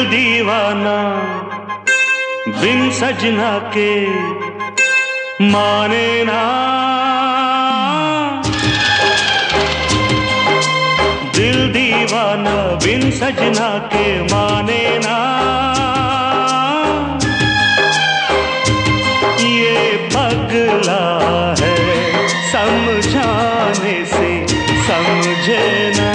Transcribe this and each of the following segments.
दीवाना बिन सजना के माने ना, दिल दीवाना बिन सजना के माने ना। ये पगला है समझाने से समझे ना,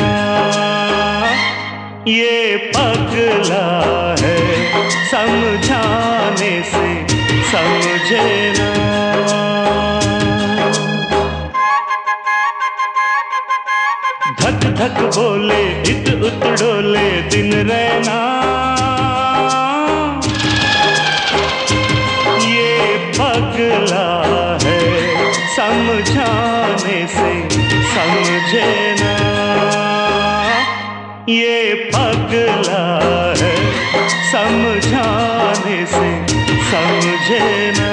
ये पगला है समझाने से समझे ना। धक धक बोले इत उत डोले दिन रहना, ये पगला है समझाने से समझे ना, ये पगला है समझाने से समझे ना।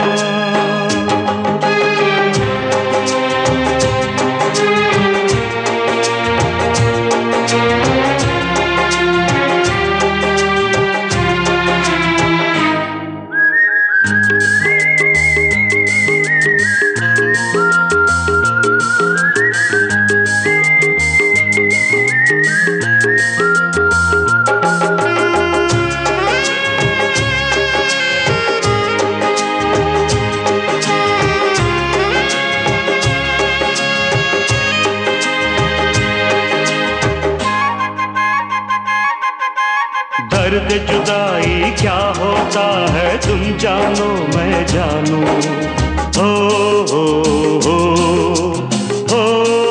दर्द जुदाई क्या होता है तुम जानो मैं जानूं, हो हो हो हो।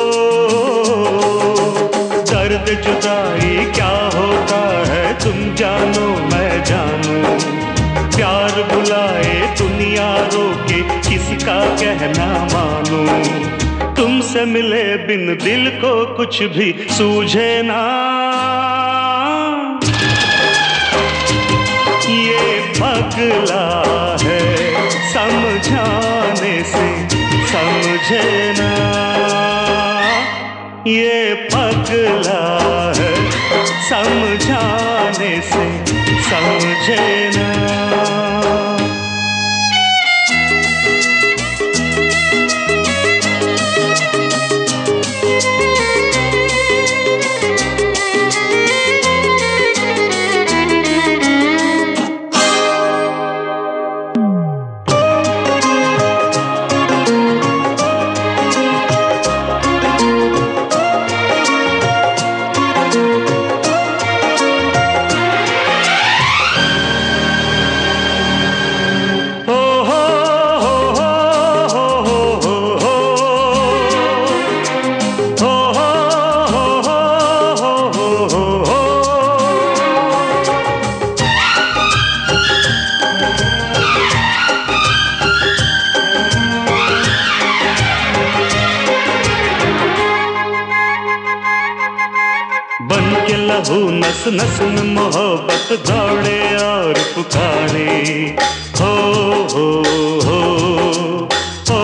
दर्द जुदाई क्या होता है तुम जानो मैं जानूं, प्यार बुलाए दुनिया रोके किसी का कहना मानूं, तुमसे मिले बिन दिल को कुछ भी सूझे ना। ये पगला है समझाने से समझे ना, ये पगला है समझाने से समझे ना। बन के लहू नस नस में मोहब्बत दौड़े और पुकारे, हो हो हो हो।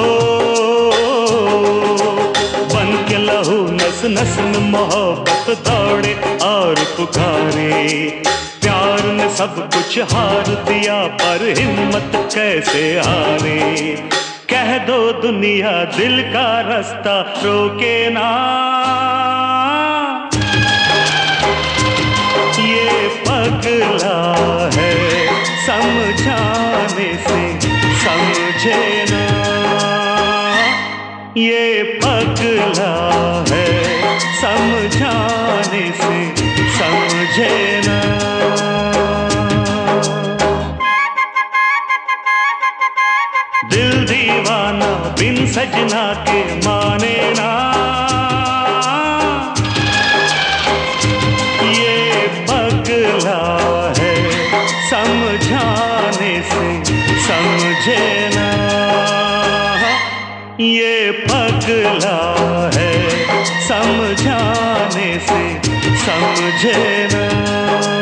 बन के लहू नस नस में मोहब्बत दौड़े और पुकारे, प्यार ने सब कुछ हार दिया पर हिम्मत कैसे हारे। कह दो दुनिया दिल का रास्ता रोके ना, ये पगला है समझाने से समझे ना, ये पगला है समझाने से समझे ना। दिल दीवाना बिन सजना के माने ना, है समझाने से समझे ना, ये पगला है समझाने से समझे ना।